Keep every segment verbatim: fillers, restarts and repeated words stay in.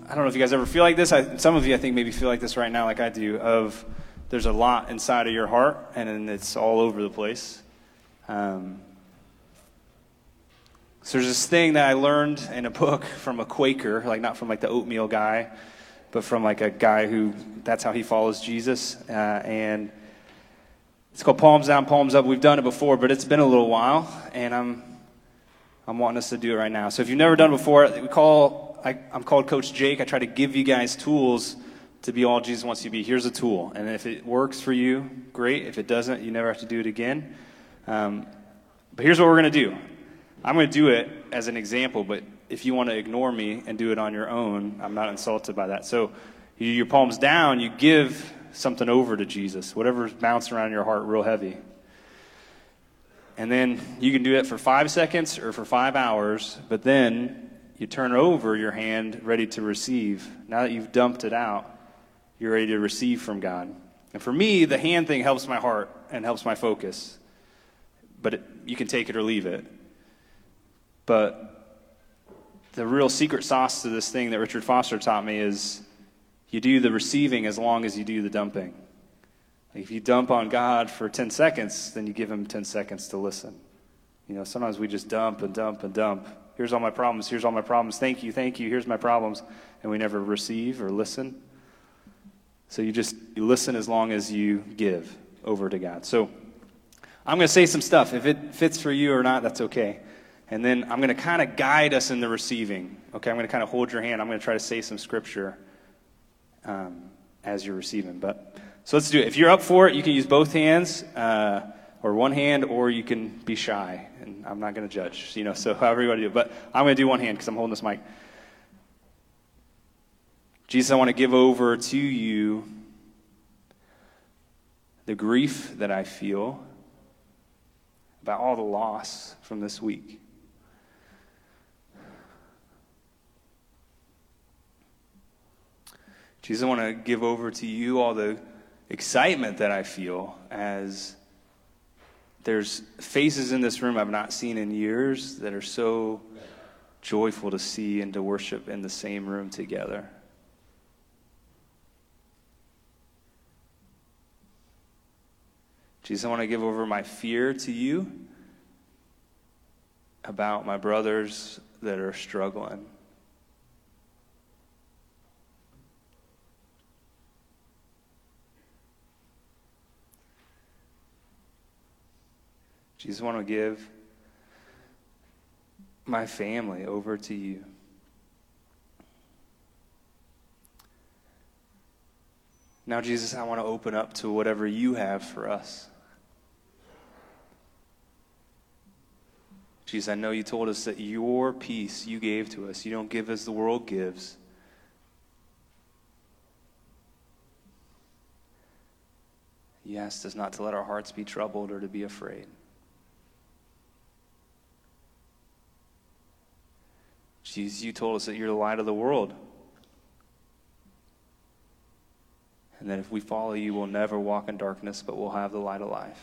I don't know if you guys ever feel like this. I, some of you, I think, maybe feel like this right now, like I do, of there's a lot inside of your heart, and then it's all over the place. Um, so there's this thing that I learned in a book from a Quaker, like not from like the oatmeal guy, but from like a guy who, that's how he follows Jesus. Uh, and it's called Palms Down, Palms Up. We've done it before, but it's been a little while, and I'm I'm wanting us to do it right now. So if you've never done it before, we call, I, I'm called Coach Jake. I try to give you guys tools to be all Jesus wants you to be. Here's a tool. And if it works for you, great. If it doesn't, you never have to do it again. Um, but here's what we're going to do. I'm going to do it as an example, but if you want to ignore me and do it on your own, I'm not insulted by that. So you, your palms down, you give something over to Jesus, whatever's bouncing around in your heart real heavy. And then you can do it for five seconds or for five hours, but then you turn over your hand ready to receive. Now that you've dumped it out, you're ready to receive from God. And for me, the hand thing helps my heart and helps my focus. But it, you can take it or leave it. But the real secret sauce to this thing that Richard Foster taught me is you do the receiving as long as you do the dumping. If you dump on God for ten seconds, then you give him ten seconds to listen. You know, sometimes we just dump and dump and dump. Here's all my problems. Here's all my problems. Thank you, thank you. Here's my problems. And we never receive or listen. So you just you listen as long as you give over to God. So I'm going to say some stuff. If it fits for you or not, that's okay. And then I'm going to kind of guide us in the receiving. Okay, I'm going to kind of hold your hand. I'm going to try to say some scripture um, as you're receiving. But so let's do it. If you're up for it, you can use both hands uh, or one hand, or you can be shy. And I'm not going to judge, you know, so however you want to do it. But I'm going to do one hand because I'm holding this mic. Jesus, I want to give over to you the grief that I feel about all the loss from this week. Jesus, I want to give over to you all the excitement that I feel as there's faces in this room I've not seen in years that are so joyful to see and to worship in the same room together. Jesus, I want to give over my fear to you about my brothers that are struggling. Jesus, I want to give my family over to you. Now, Jesus, I want to open up to whatever you have for us. Jesus, I know you told us that your peace you gave to us. You don't give as the world gives. You asked us not to let our hearts be troubled or to be afraid. Jesus, you told us that you're the light of the world. And that if we follow you, we'll never walk in darkness, but we'll have the light of life.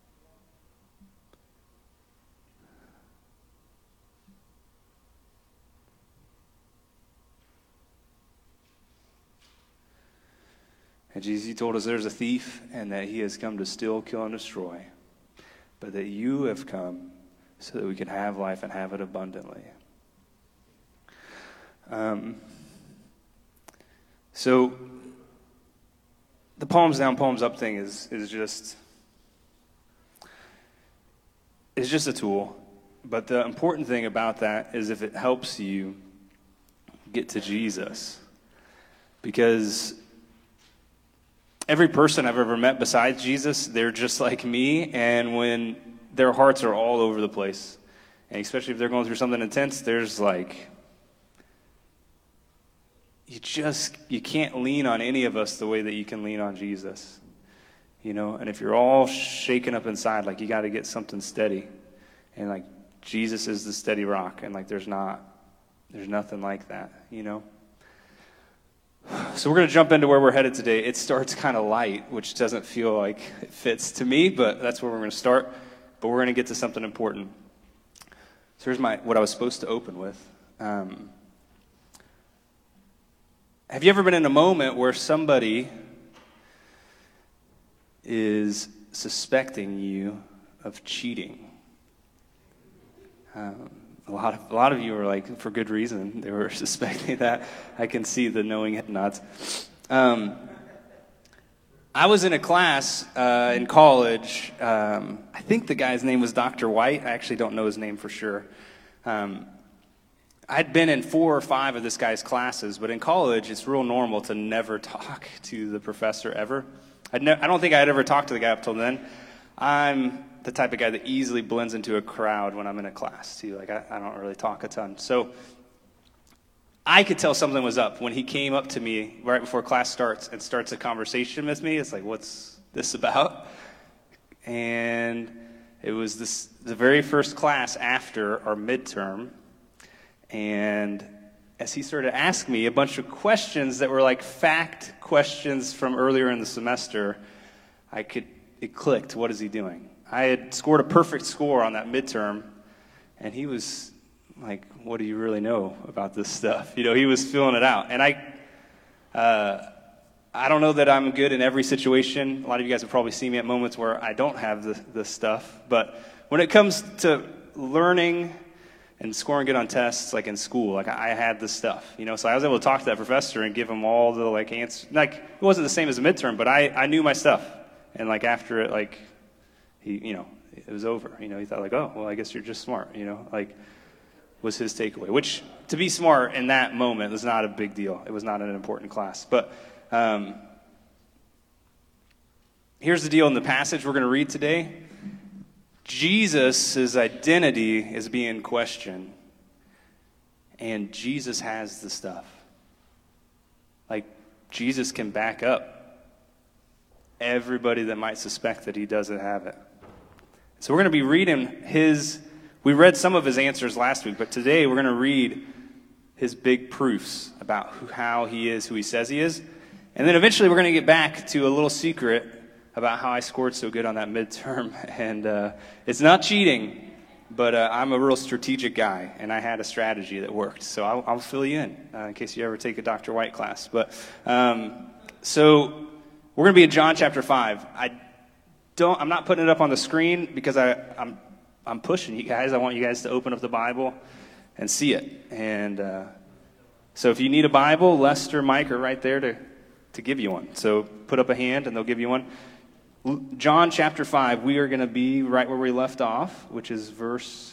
And Jesus, you told us there's a thief and that he has come to steal, kill, and destroy. But that you have come so that we can have life and have it abundantly. Um, so the palms down, palms up thing is is just is just a tool. But the important thing about that is if it helps you get to Jesus. Because every person I've ever met besides Jesus, they're just like me, and when their hearts are all over the place, and especially if they're going through something intense, there's like You just, you can't lean on any of us the way that you can lean on Jesus, you know, and if you're all shaken up inside, like you got to get something steady, and like Jesus is the steady rock, and like there's not, there's nothing like that, you know. So we're going to jump into where we're headed today. It starts kind of light, which doesn't feel like it fits to me, but that's where we're going to start, but we're going to get to something important. So here's my, what I was supposed to open with. Um, Have you ever been in a moment where somebody is suspecting you of cheating? Um, a lot of a lot of you are like, for good reason, they were suspecting that. I can see the knowing head nods. Um, I was in a class uh, in college. Um, I think the guy's name was Doctor White. I actually don't know his name for sure. Um, I'd been in four or five of this guy's classes, but in college, it's real normal to never talk to the professor ever. I'd ne- I don't think I'd ever talked to the guy up till then. I'm the type of guy that easily blends into a crowd when I'm in a class, too. Like, I, I don't really talk a ton. So I could tell something was up when he came up to me right before class starts and starts a conversation with me. It's like, what's this about? And it was this the very first class after our midterm. And as he started asking me a bunch of questions that were like fact questions from earlier in the semester, I could, it clicked. What is he doing? I had scored a perfect score on that midterm, and he was like, what do you really know about this stuff? You know, he was feeling it out. And I, uh, I don't know that I'm good in every situation. A lot of you guys have probably seen me at moments where I don't have the, the stuff. But when it comes to learning and scoring good on tests, like in school, like I had this stuff, you know. So I was able to talk to that professor and give him all the like answers. Like it wasn't the same as a midterm, but I, I knew my stuff. And like after it, like he, you know, it was over. You know, he thought like, oh, well, I guess you're just smart. You know, like was his takeaway. Which to be smart in that moment was not a big deal. It was not an important class. But um, here's the deal in the passage we're going to read today. Jesus' identity is being questioned, and Jesus has the stuff. Like, Jesus can back up everybody that might suspect that he doesn't have it. So we're going to be reading his, we read some of his answers last week, but today we're going to read his big proofs about who, how he is, who he says he is. And then eventually we're going to get back to a little secret about how I scored so good on that midterm. And uh, it's not cheating, but uh, I'm a real strategic guy, and I had a strategy that worked. So I'll, I'll fill you in uh, in case you ever take a Doctor White class. But um, so we're going to be in John chapter five. I don't. I'm not putting it up on the screen because I, I'm I'm pushing you guys. I want you guys to open up the Bible and see it. And uh, so if you need a Bible, Lester, Mike are right there to to give you one. So put up a hand, and they'll give you one. John chapter five, we are going to be right where we left off, which is verse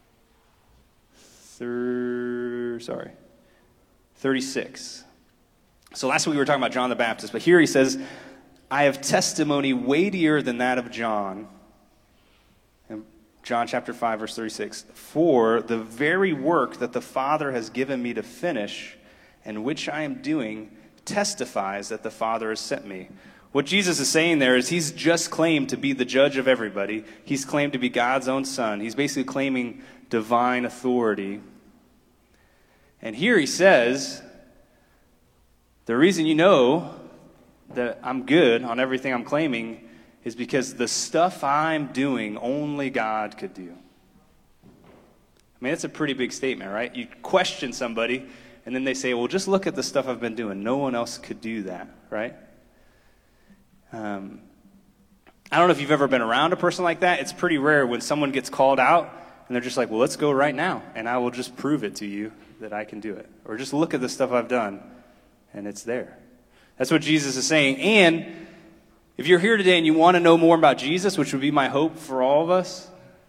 thir- sorry, thirty-six. So last week we were talking about John the Baptist, but here he says, I have testimony weightier than that of John. In John chapter five, verse thirty-six. For the very work that the Father has given me to finish, and which I am doing, testifies that the Father has sent me. What Jesus is saying there is he's just claimed to be the judge of everybody. He's claimed to be God's own son. He's basically claiming divine authority. And here he says, the reason you know that I'm good on everything I'm claiming is because the stuff I'm doing, only God could do. I mean, that's a pretty big statement, right? You question somebody, and then they say, well, just look at the stuff I've been doing. No one else could do that, right? Um, I don't know if you've ever been around a person like that. It's pretty rare when someone gets called out and they're just like, well, let's go right now, and I will just prove it to you that I can do it. Or just look at the stuff I've done, and it's there. That's what Jesus is saying. And if you're here today and you want to know more about Jesus, which would be my hope for all of us,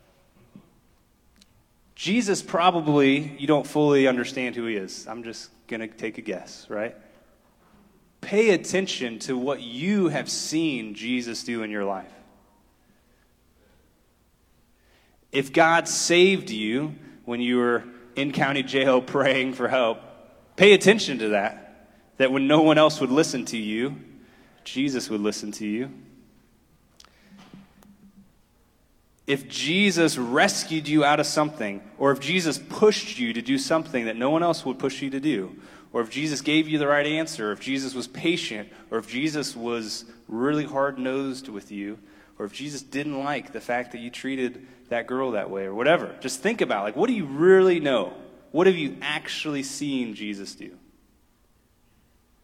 Jesus probably, you don't fully understand who he is. I'm just going to take a guess, right? Pay attention to what you have seen Jesus do in your life. If God saved you when you were in county jail praying for help, pay attention to that. That when no one else would listen to you, Jesus would listen to you. If Jesus rescued you out of something, or if Jesus pushed you to do something that no one else would push you to do, or if Jesus gave you the right answer, or if Jesus was patient, or if Jesus was really hard-nosed with you, or if Jesus didn't like the fact that you treated that girl that way, or whatever. Just think about, like, what do you really know? What have you actually seen Jesus do?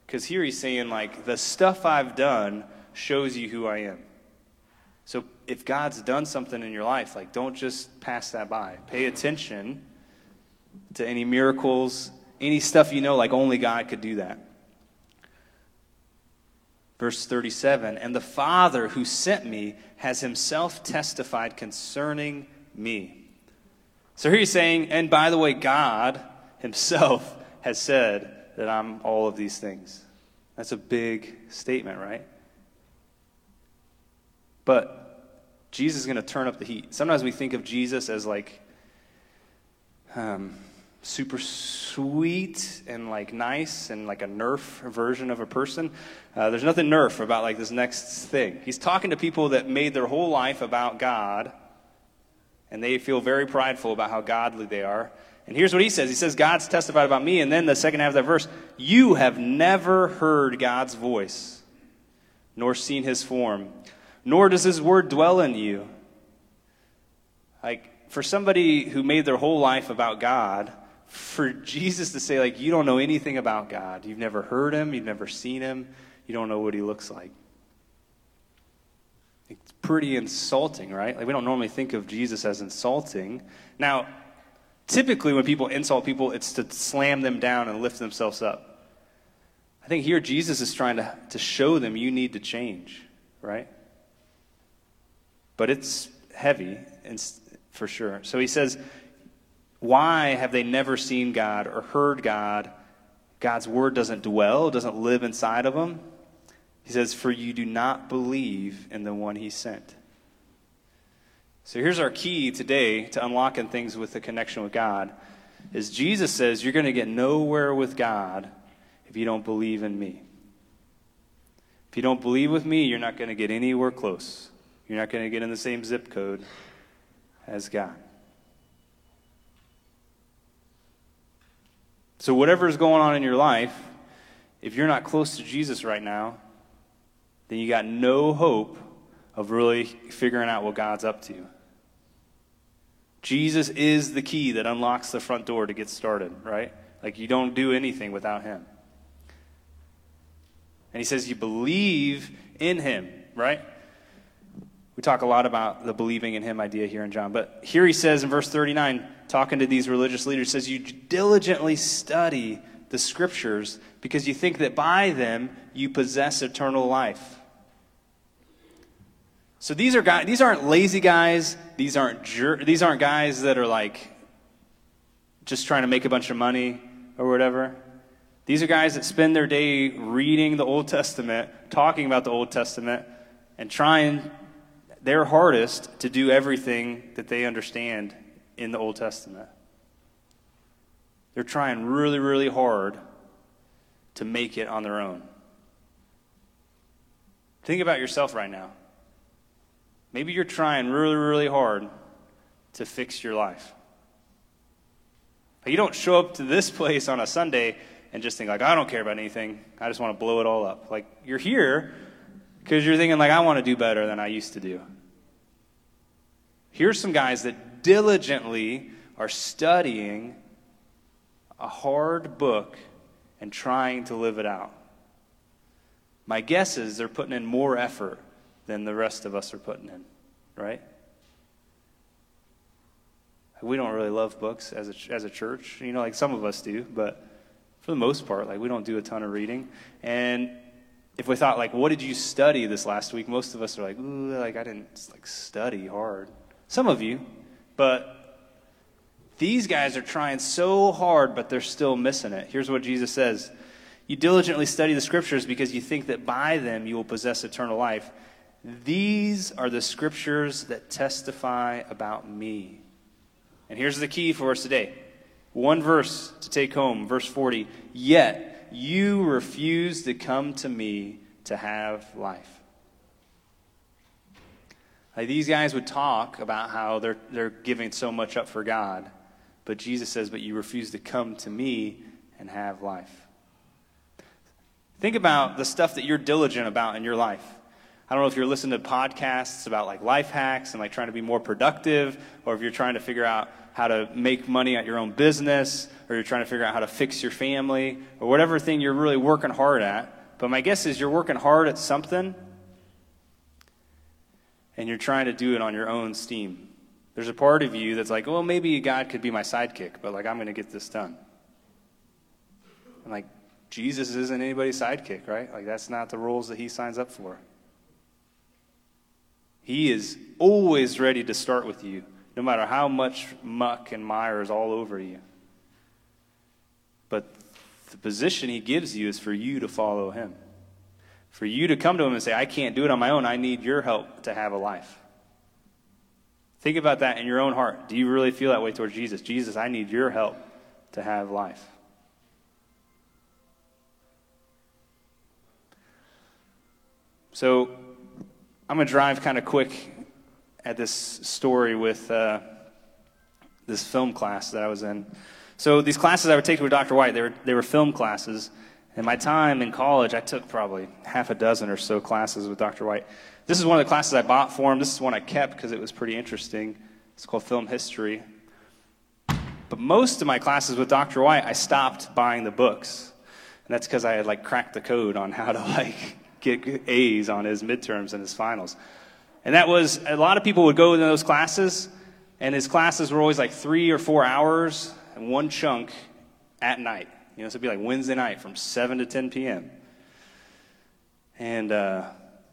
Because here he's saying, like, the stuff I've done shows you who I am. So if God's done something in your life, like, don't just pass that by. Pay attention to any miracles, any stuff you know, like only God could do that. Verse thirty-seven, and the Father who sent me has himself testified concerning me. So here he's saying, and by the way, God himself has said that I'm all of these things. That's a big statement, right? But Jesus is going to turn up the heat. Sometimes we think of Jesus as like um, super sweet and like nice and like a Nerf version of a person. Uh, there's nothing Nerf about like this next thing. He's talking to people that made their whole life about God, and they feel very prideful about how godly they are. And here's what he says. He says, God's testified about me. And then the second half of that verse, you have never heard God's voice, nor seen his form, nor does his word dwell in you. Like, for somebody who made their whole life about God, for Jesus to say, like, you don't know anything about God. You've never heard him. You've never seen him. You don't know what he looks like. It's pretty insulting, right? Like, we don't normally think of Jesus as insulting. Now, typically when people insult people, it's to slam them down and lift themselves up. I think here Jesus is trying to, to show them you need to change, right? But it's heavy, and for sure. So he says, why have they never seen God or heard God? God's word doesn't dwell, doesn't live inside of them. He says, for you do not believe in the one he sent. So here's our key today to unlocking things with the connection with God, is Jesus says you're going to get nowhere with God if you don't believe in me. If you don't believe with me, you're not going to get anywhere close. You're not going to get in the same zip code as God. So whatever's going on in your life, if you're not close to Jesus right now, then you got no hope of really figuring out what God's up to. Jesus is the key that unlocks the front door to get started, right? Like, you don't do anything without him. And he says you believe in him, right? We talk a lot about the believing in him idea here in John. But here he says in verse thirty-nine, talking to these religious leaders, says you diligently study the scriptures because you think that by them you possess eternal life. So these are guys, these aren't lazy guys. These aren't jer- these aren't guys that are like just trying to make a bunch of money or whatever. These are guys that spend their day reading the Old Testament, talking about the Old Testament, and trying their hardest to do everything that they understand in the Old Testament. They're trying really, really hard to make it on their own. Think about yourself right now. Maybe you're trying really, really hard to fix your life. You don't show up to this place on a Sunday and just think, like, I don't care about anything. I just want to blow it all up. Like, you're here because you're thinking, like, I want to do better than I used to do. Here's some guys that diligently are studying a hard book and trying to live it out. My guess is they're putting in more effort than the rest of us are putting in, right? We don't really love books as a, as a church. You know, like some of us do, but for the most part, like we don't do a ton of reading. And if we thought, like, what did you study this last week? Most of us are like, ooh, like I didn't like study hard. Some of you, but these guys are trying so hard, but they're still missing it. Here's what Jesus says. You diligently study the scriptures because you think that by them you will possess eternal life. These are the scriptures that testify about me. And here's the key for us today. One verse to take home, verse forty. Yet you refuse to come to me to have life. Like these guys would talk about how they're they're giving so much up for God. But Jesus says, but you refuse to come to me and have life. Think about the stuff that you're diligent about in your life. I don't know if you're listening to podcasts about like life hacks and like trying to be more productive, or if you're trying to figure out how to make money at your own business, or you're trying to figure out how to fix your family, or whatever thing you're really working hard at. But my guess is you're working hard at something, and you're trying to do it on your own steam. There's a part of you that's like, well, maybe God could be my sidekick, but like I'm going to get this done. And like Jesus isn't anybody's sidekick, right? Like that's not the roles that he signs up for. He is always ready to start with you, no matter how much muck and mire is all over you. But the position he gives you is for you to follow him. For you to come to him and say, I can't do it on my own. I need your help to have a life. Think about that in your own heart. Do you really feel that way towards Jesus? Jesus, I need your help to have life. So I'm going to drive kind of quick at this story with uh, this film class that I was in. So these classes I would take with Doctor White, they were, they were film classes. In my time in college, I took probably half a dozen or so classes with Doctor White. This is one of the classes I bought for him. This is one I kept because it was pretty interesting. It's called Film History. But most of my classes with Doctor White, I stopped buying the books. And that's because I had like cracked the code on how to like get A's on his midterms and his finals. And that was, a lot of people would go into those classes, and his classes were always like three or four hours and one chunk at night. You know, so it'd be like Wednesday night from seven to ten p.m. And uh,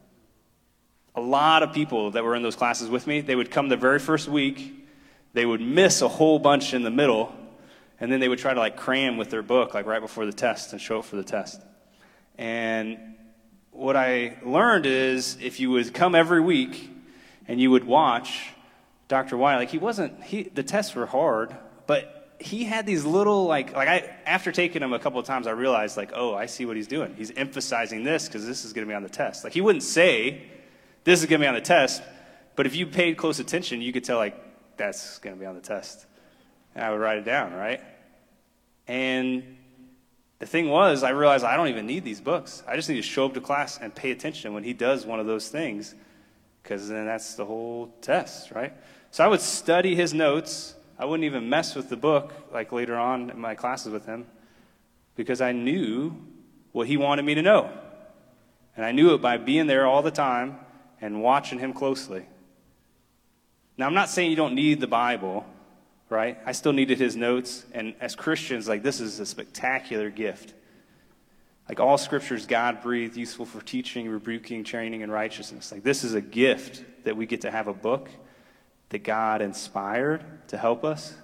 a lot of people that were in those classes with me, they would come the very first week, they would miss a whole bunch in the middle, and then they would try to like cram with their book like right before the test and show up for the test. And what I learned is if you would come every week and you would watch Doctor White, like he wasn't, he, the tests were hard, but he had these little, like, like I, after taking him a couple of times, I realized, like, oh, I see what he's doing. He's emphasizing this because this is going to be on the test. Like, he wouldn't say, this is going to be on the test, but if you paid close attention, you could tell, like, that's going to be on the test. And I would write it down, right? And the thing was, I realized I don't even need these books. I just need to show up to class and pay attention when he does one of those things, because then that's the whole test, right? So I would study his notes. I wouldn't even mess with the book like later on in my classes with him, because I knew what he wanted me to know. And I knew it by being there all the time and watching him closely. Now, I'm not saying you don't need the Bible, right? I still needed his notes. And as Christians, like, this is a spectacular gift. Like, all Scripture is God-breathed, useful for teaching, rebuking, training in righteousness. Like, this is a gift that we get to have a book that God inspired to help us.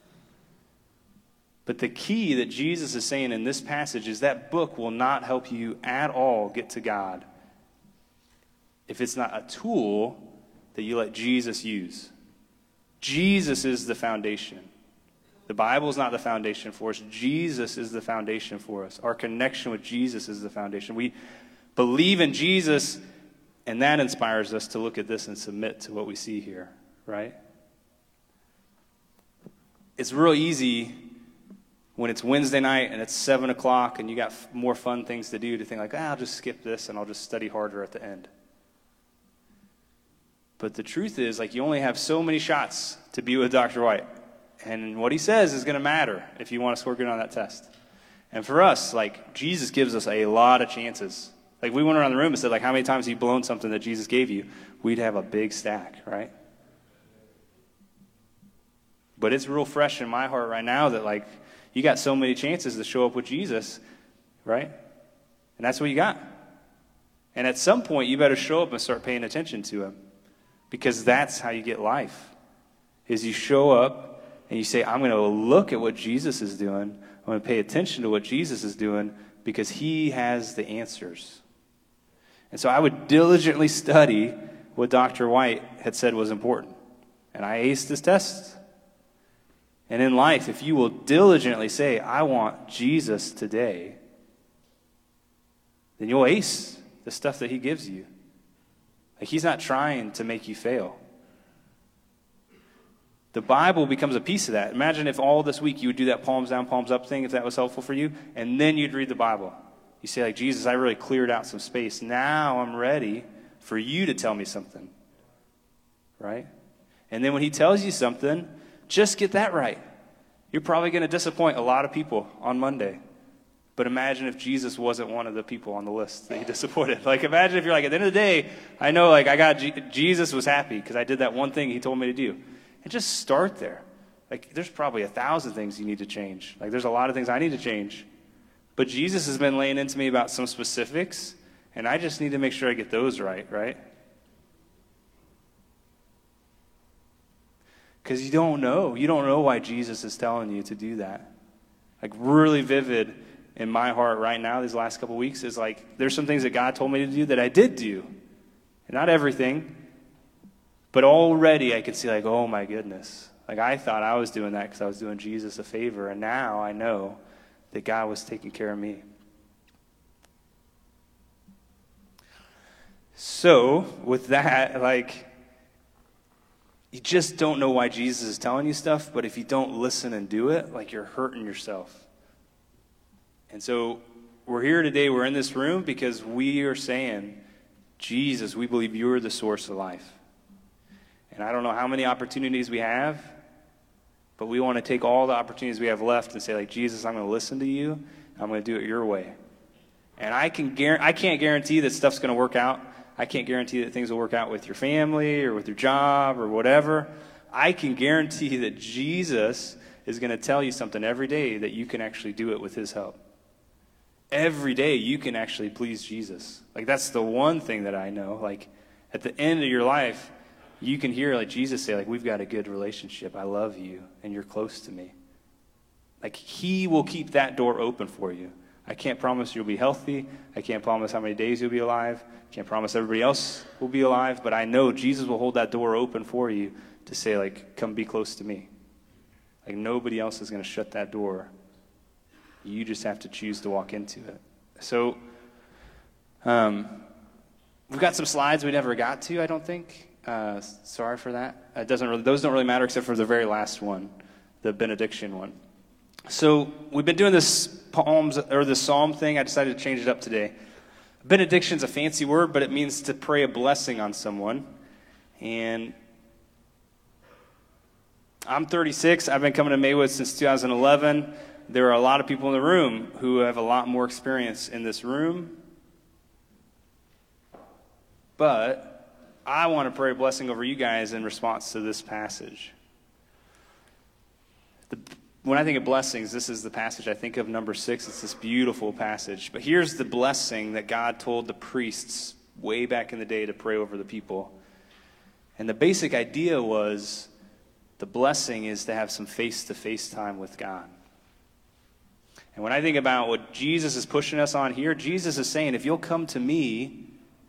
But the key that Jesus is saying in this passage is that book will not help you at all get to God if it's not a tool that you let Jesus use. Jesus is the foundation. The Bible is not the foundation for us. Jesus is the foundation for us. Our connection with Jesus is the foundation. We believe in Jesus, and that inspires us to look at this and submit to what we see here, right? It's real easy when it's Wednesday night and it's seven o'clock and you got more fun things to do to think like, ah, I'll just skip this and I'll just study harder at the end. But the truth is, like, you only have so many shots to be with Doctor White. And what he says is going to matter if you want to score good on that test. And for us, like, Jesus gives us a lot of chances. Like, we went around the room and said, like, how many times have you blown something that Jesus gave you? We'd have a big stack, right? But it's real fresh in my heart right now that, like, you got so many chances to show up with Jesus, right? And that's what you got. And at some point, you better show up and start paying attention to him. Because that's how you get life, is you show up and you say, I'm going to look at what Jesus is doing. I'm going to pay attention to what Jesus is doing because he has the answers. And so I would diligently study what Doctor White had said was important. And I aced his tests. And in life, if you will diligently say, I want Jesus today, then you'll ace the stuff that he gives you. Like, he's not trying to make you fail. The Bible becomes a piece of that. Imagine if all this week you would do that palms down, palms up thing, if that was helpful for you, and then you'd read the Bible. You say, like, Jesus, I really cleared out some space. Now I'm ready for you to tell me something, right? And then when he tells you something, just get that right. You're probably going to disappoint a lot of people on Monday. But imagine if Jesus wasn't one of the people on the list that he disappointed. Like, imagine if you're like, at the end of the day, I know, like, I got, G- Jesus was happy because I did that one thing he told me to do. And just start there. Like, there's probably a thousand things you need to change. Like, there's a lot of things I need to change. But Jesus has been laying into me about some specifics, and I just need to make sure I get those right, right? Because you don't know. You don't know why Jesus is telling you to do that. Like, really vivid in my heart right now, these last couple weeks, is like, there's some things that God told me to do that I did do. And not everything, but already I could see, like, oh my goodness. Like, I thought I was doing that because I was doing Jesus a favor, and now I know that God was taking care of me. So, with that, like, you just don't know why Jesus is telling you stuff, but if you don't listen and do it, like, you're hurting yourself. And so we're here today, we're in this room because we are saying, Jesus, we believe you're the source of life. And I don't know how many opportunities we have, but we want to take all the opportunities we have left and say, like, Jesus, I'm going to listen to you. I'm going to do it your way. And I can guarantee, I can't guarantee that stuff's going to work out. I can't guarantee that things will work out with your family or with your job or whatever. I can guarantee that Jesus is going to tell you something every day that you can actually do it with his help. Every day you can actually please Jesus. Like, that's the one thing that I know. Like, at the end of your life, you can hear, like, Jesus say, like, we've got a good relationship. I love you, and you're close to me. Like, he will keep that door open for you. I can't promise you'll be healthy. I can't promise how many days you'll be alive. I can't promise everybody else will be alive. But I know Jesus will hold that door open for you to say, like, come be close to me. Like, nobody else is going to shut that door. You just have to choose to walk into it. So, um, we've got some slides we never got to, I don't think. Uh, sorry for that. It doesn't really, those don't really matter except for the very last one, the benediction one. So we've been doing this Psalms or this Psalm thing. I decided to change it up today. Benediction's a fancy word, but it means to pray a blessing on someone. And I'm thirty-six. I've been coming to Maywood since two thousand eleven. There are a lot of people in the room who have a lot more experience in this room. But I want to pray a blessing over you guys in response to this passage. The, when I think of blessings, this is the passage I think of, number six. It's this beautiful passage. But here's the blessing that God told the priests way back in the day to pray over the people. And the basic idea was the blessing is to have some face-to-face time with God. And when I think about what Jesus is pushing us on here, Jesus is saying, if you'll come to me,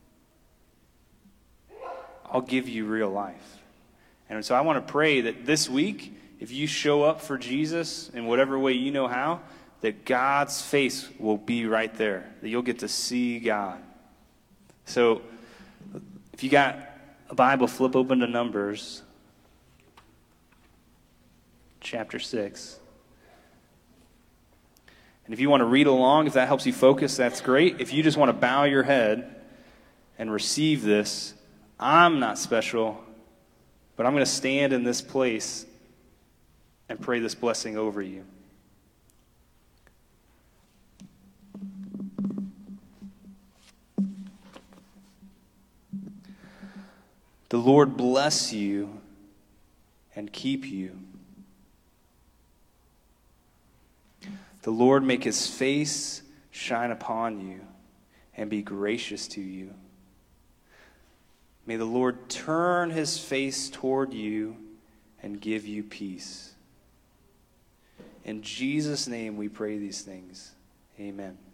I'll give you real life. And so I want to pray that this week, if you show up for Jesus in whatever way you know how, that God's face will be right there, that you'll get to see God. So if you got a Bible, flip open to Numbers, chapter six. And if you want to read along, if that helps you focus, that's great. If you just want to bow your head and receive this, I'm not special, but I'm going to stand in this place and pray this blessing over you. The Lord bless you and keep you. The Lord make his face shine upon you and be gracious to you. May the Lord turn his face toward you and give you peace. In Jesus' name we pray these things. Amen.